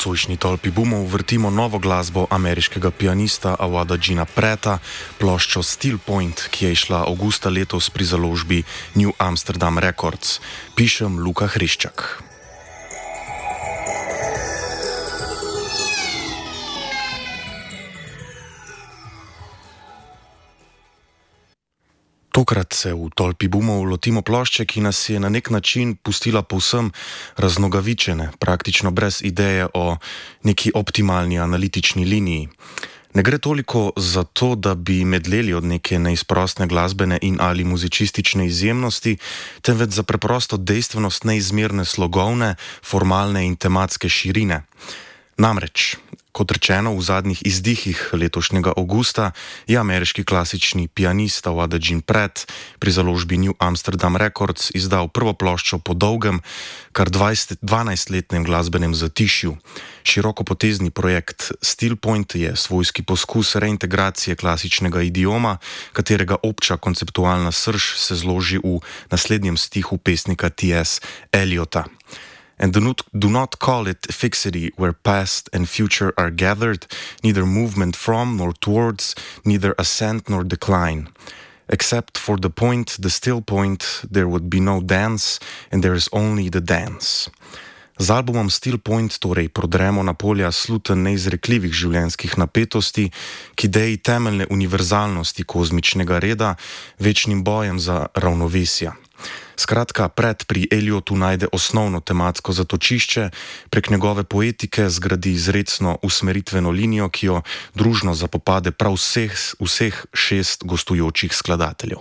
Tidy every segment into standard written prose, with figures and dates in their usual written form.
nocojšnji tolpi bumov vrtimo novo glasbo ameriškega pianista Awada Gina Preta, ploščo Steel Point, ki je išla avgusta letos pri založbi New Amsterdam Records. Pišem Luka Hriščak. Tokrat se v tolpi bumov lotimo plošče, ki nas je na nek način pustila povsem raznogavičene, praktično brez ideje o neki optimalni analitični liniji. Ne gre toliko za to, da bi medleli od neke neizprostne glasbene in ali muzičistične izjemnosti, temveč za preprosto dejstvenost neizmerne slogovne, formalne in tematske širine. Namreč, kot rečeno, v zadnjih izdihih letošnjega avgusta je ameriški klasični pianist Awada Gina Pret pri založbi New Amsterdam Records izdal prvo ploščo po dolgem, kar 12-letnem glasbenem zatišju. Širokopotezni projekt Steel Point je svojski poskus reintegracije klasičnega idioma, katerega obča konceptualna srž se zloži v naslednjem stihu pesnika T.S. Eliota. And do not call it fixity where past and future are gathered, neither movement from nor towards, neither ascent nor decline. Except for the point, the still point, there would be no dance, and there is only the dance. Z albumom Steel Point torej prodremo na polja sluten neizrekljivih življenjskih napetosti, k ideji temeljne univerzalnosti kozmičnega reda, večnim bojem za ravnovesja. Skratka, Pret pri Eliotu najde osnovno tematsko zatočišče, prek njegove poetike zgradi izrecno usmeritveno linijo, ki jo družno zapopade prav vseh 6 gostujočih skladateljev.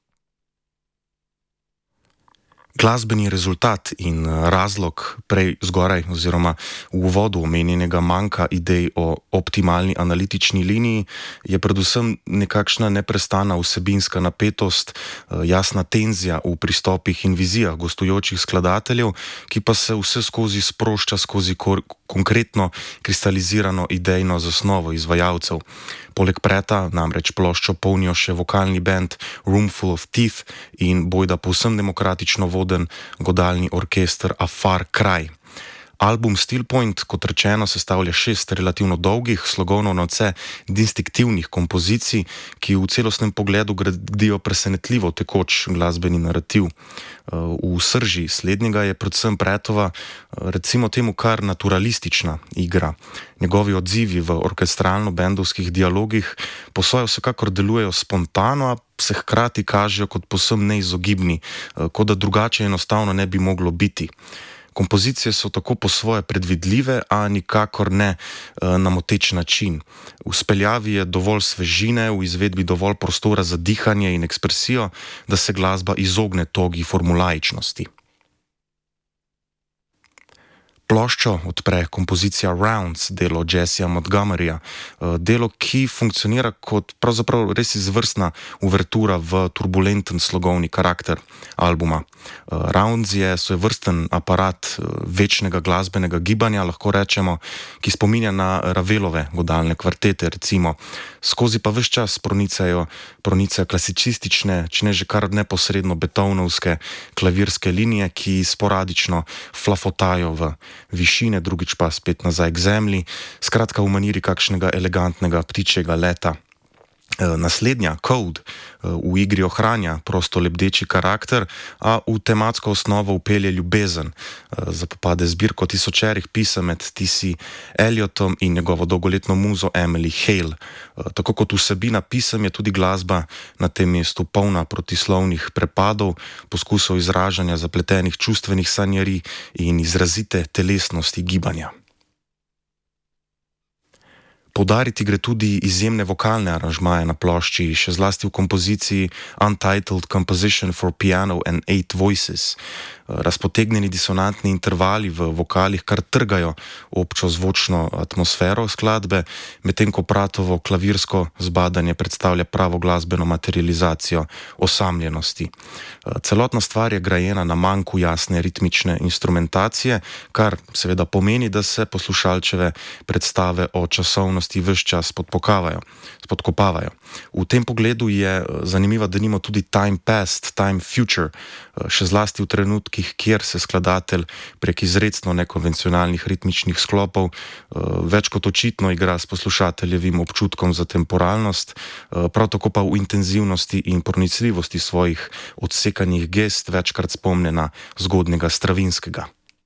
Glasbeni rezultat in razlog prej zgoraj oziroma v uvodu omenjenega manjka idej o optimalni analitični liniji je predvsem nekakšna neprestana vsebinska napetost, jasna tenzija v pristopih in vizijah gostujočih skladateljev, ki pa se vse skozi sprošča skozi konkretno kristalizirano idejno zasnovo izvajalcev. Poleg Preta namreč ploščo polnijo še vokalni band Roomful of Teeth in bojda povsem demokratično voden godalni orkester A Far Cry. Album Steel Point, kot rečeno, sestavlja 6 relativno dolgih, slogovno nadvse distinktivnih kompozicij, ki v celostnem pogledu gradijo presenetljivo tekoč glasbeni narativ. V srži slednjega je predvsem Pretova, recimo temu kar naturalistična igra. Njegovi odzivi v orkestralno-bendovskih dialogih po svoje vsekakor delujejo spontano, a se hkrati kažejo kot povsem neizogibni, kot da drugače enostavno ne bi moglo biti. Kompozicije so tako po svoje predvidljive, a nikakor ne na moteč način. V speljavi je dovolj svežine, v izvedbi dovolj prostora za dihanje in ekspresijo, da se glasba izogne togi formulaičnosti. Ploščo odpre kompozicija Rounds, delo Jessija Montgomeryja, delo, ki funkcionira kot pravzaprav res izvrstna uvertura v turbulenten slogovni karakter albuma. Rounds je svojevrsten aparat večnega glasbenega gibanja, lahko rečemo, ki spominja na Ravelove godalne kvartete, recimo. Skozi pa ves čas pronicajo klasicistične, če ne že kar neposredno beethovenovske klavirske linije, ki sporadično flafotajo v višine, drugič pa spet nazaj k zemlji, skratka v maniri kakšnega elegantnega ptičjega leta. Naslednja, Code, v igri ohranja prosto lebdeči karakter, a v tematsko osnovo vpelje ljubezen. Zapopade zbirko tisočerih pisem med T.C. Eliotom in njegovo dolgoletno muzo Emily Hale. Tako kot vsebina pisem je tudi glasba na tem mestu polna protislovnih prepadov, poskusov izražanja zapletenih čustvenih sanjarij in izrazite telesnosti gibanja. Poudariti gre tudi izjemne vokalne aranžmaje na plošči, še zlasti v kompoziciji Untitled Composition for Piano and 8 Voices. Razpotegnjeni disonantni intervali v vokalih kar trgajo občo zvočno atmosfero skladbe, medtem ko Pratovo klavirsko zbadanje predstavlja pravo glasbeno materializacijo osamljenosti. Celotna stvar je grajena na manjku jasne ritmične instrumentacije, kar seveda pomeni, da se poslušalčeve predstave o časovnosti ves čas spodkopavajo. V tem pogledu je zanimiva denimo tudi Time Past, Time Future, še zlasti v trenutkih, diskih, kjer se skladatelj prek izredno nekonvencionalnih ritmičnih sklopov več kot očitno igra s poslušateljevim občutkom za temporalnost, prav tako pa v intenzivnosti in pronicljivosti svojih odsekanih gest večkrat spomne na zgodnjega Stravinskega.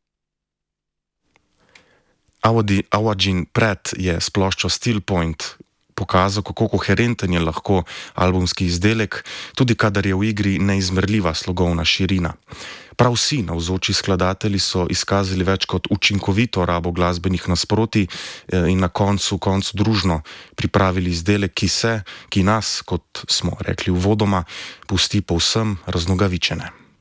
Awadžin Pret je s ploščo Still Point pokazal, kako koherenten je lahko albumski izdelek, tudi kadar je v igri neizmerljiva slogovna širina. Prav vsi navzoči skladatelji so izkazali več kot učinkovito rabo glasbenih nasprotij in na koncu družno pripravili izdelek, ki nas, kot smo rekli uvodoma, pusti povsem raznogavičene.